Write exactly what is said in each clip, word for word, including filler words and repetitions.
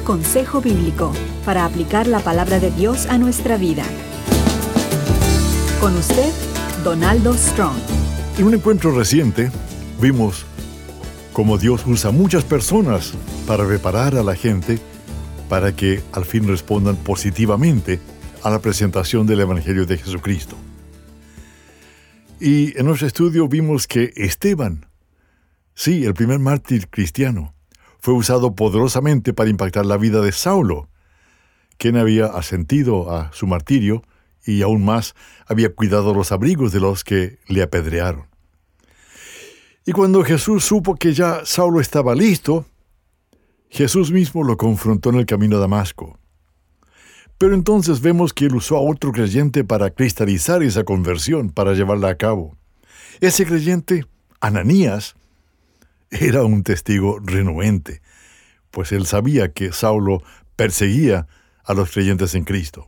consejo bíblico para aplicar la palabra de Dios a nuestra vida. Con usted, Donaldo Strong. En un encuentro reciente, vimos cómo Dios usa muchas personas para preparar a la gente para que al fin respondan positivamente a la presentación del Evangelio de Jesucristo. Y en nuestro estudio vimos que Esteban, sí, el primer mártir cristiano, fue usado poderosamente para impactar la vida de Saulo, quien había asentido a su martirio y aún más había cuidado los abrigos de los que le apedrearon. Y cuando Jesús supo que ya Saulo estaba listo, Jesús mismo lo confrontó en el camino a Damasco. Pero entonces vemos que él usó a otro creyente para cristalizar esa conversión, para llevarla a cabo. Ese creyente, Ananías, era un testigo renuente, pues él sabía que Saulo perseguía a los creyentes en Cristo.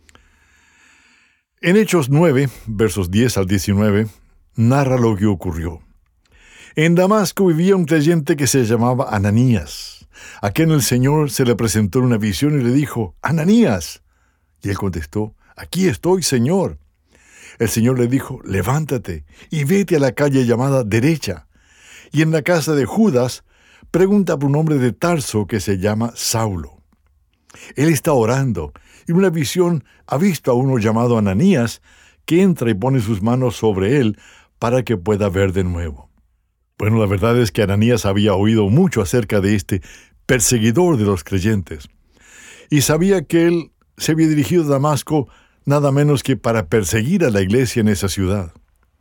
En Hechos nueve, versos diez al diecinueve, narra lo que ocurrió. En Damasco vivía un creyente que se llamaba Ananías, a quien el Señor se le presentó en una visión y le dijo: «Ananías». Y él contestó: «Aquí estoy, Señor». El Señor le dijo: «Levántate y vete a la calle llamada Derecha, y en la casa de Judas pregunta por un hombre de Tarso que se llama Saulo. Él está orando, y en una visión ha visto a uno llamado Ananías que entra y pone sus manos sobre él para que pueda ver de nuevo». Bueno, la verdad es que Ananías había oído mucho acerca de este perseguidor de los creyentes, y sabía que él se había dirigido a Damasco nada menos que para perseguir a la iglesia en esa ciudad.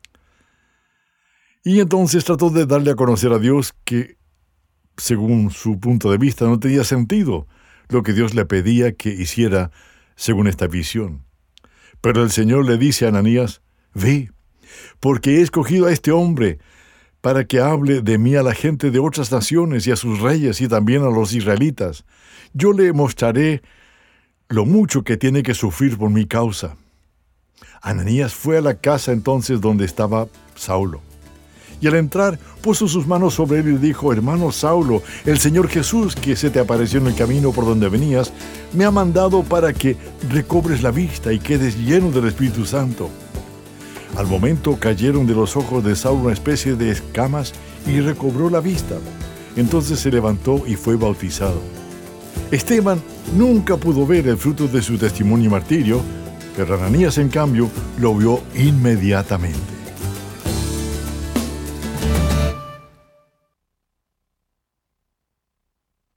Y entonces trató de darle a conocer a Dios que, según su punto de vista, no tenía sentido lo que Dios le pedía que hiciera según esta visión. Pero el Señor le dice a Ananías: «Ve, porque he escogido a este hombre para que hable de mí a la gente de otras naciones y a sus reyes y también a los israelitas. Yo le mostraré lo mucho que tiene que sufrir por mi causa». Ananías fue a la casa entonces donde estaba Saulo. Y al entrar, puso sus manos sobre él y le dijo: «Hermano Saulo, el Señor Jesús, que se te apareció en el camino por donde venías, me ha mandado para que recobres la vista y quedes lleno del Espíritu Santo». Al momento cayeron de los ojos de Saulo una especie de escamas y recobró la vista. Entonces se levantó y fue bautizado. Esteban nunca pudo ver el fruto de su testimonio y martirio, pero Ananías, en cambio, lo vio inmediatamente.